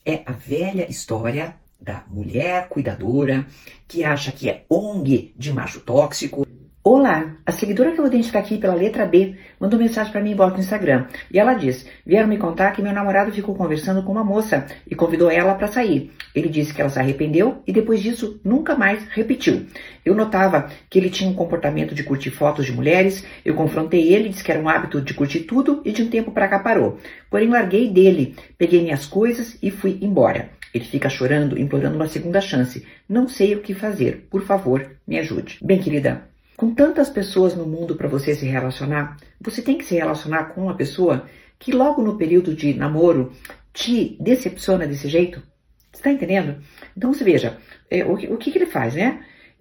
É a velha história da mulher cuidadora que acha que é ONG de macho tóxico. Olá, a seguidora que eu vou identificar aqui pela letra B mandou mensagem para mim embora no Instagram. E ela diz: vieram me contar que meu namorado ficou conversando com uma moça e convidou ela para sair. Ele disse que ela se arrependeu e depois disso nunca mais repetiu. Eu notava que ele tinha um comportamento de curtir fotos de mulheres. Eu confrontei ele, disse que era um hábito de curtir tudo e de um tempo para cá parou. Porém larguei dele, peguei minhas coisas e fui embora. Ele fica chorando, implorando uma segunda chance. Não sei o que fazer. Por favor, me ajude. Bem, querida, com tantas pessoas no mundo para você se relacionar, você tem que se relacionar com uma pessoa que logo no período de namoro te decepciona desse jeito. Você está entendendo? Então você veja, o que ele faz, né?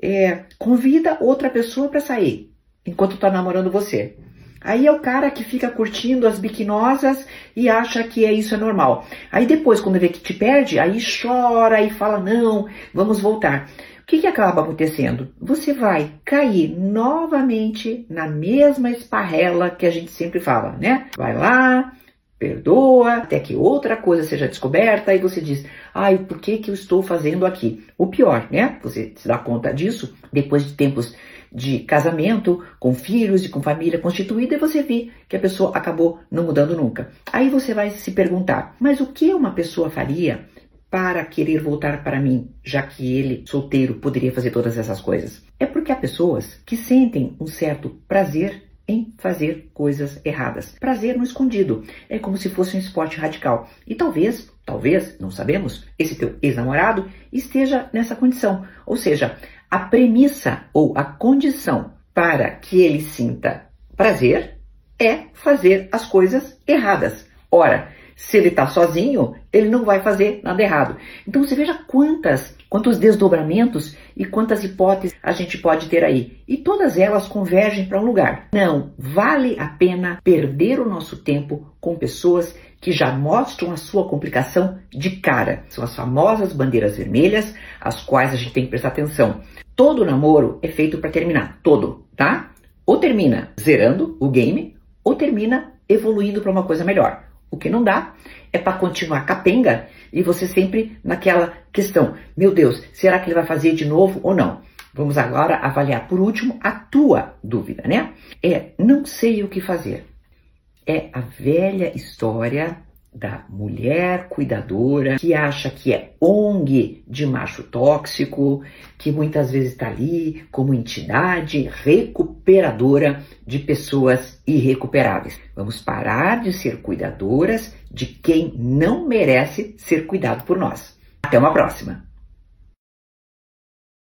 Convida outra pessoa para sair enquanto está namorando você. Aí é o cara que fica curtindo as biquinosas e acha que isso é normal. Aí depois, quando vê que te perde, aí chora e fala, não, vamos voltar. O que acaba acontecendo? Você vai cair novamente na mesma esparrela que a gente sempre fala, né? Vai lá, perdoa, até que outra coisa seja descoberta e você diz, ai, por que eu estou fazendo aqui? O pior, né? Você se dá conta disso depois de tempos de casamento, com filhos e com família constituída, e você vê que a pessoa acabou não mudando nunca. Aí você vai se perguntar, mas o que uma pessoa faria para querer voltar para mim, já que ele, solteiro, poderia fazer todas essas coisas? É porque há pessoas que sentem um certo prazer em fazer coisas erradas. Prazer no escondido. É como se fosse um esporte radical. E talvez, não sabemos, esse teu ex-namorado esteja nessa condição. Ou seja, a premissa ou a condição para que ele sinta prazer é fazer as coisas erradas. Ora, se ele está sozinho, ele não vai fazer nada errado. Então você veja quantos desdobramentos e quantas hipóteses a gente pode ter aí. E todas elas convergem para um lugar. Não vale a pena perder o nosso tempo com pessoas que já mostram a sua complicação de cara. São as famosas bandeiras vermelhas, às quais a gente tem que prestar atenção. Todo namoro é feito para terminar. Todo, tá? Ou termina zerando o game, ou termina evoluindo para uma coisa melhor. O que não dá é para continuar capenga e você sempre naquela questão, meu Deus, será que ele vai fazer de novo ou não? Vamos agora avaliar por último a tua dúvida, né? Não sei o que fazer. É a velha história da mulher cuidadora que acha que é ONG de macho tóxico, que muitas vezes está ali como entidade recuperadora de pessoas irrecuperáveis. Vamos parar de ser cuidadoras de quem não merece ser cuidado por nós. Até uma próxima!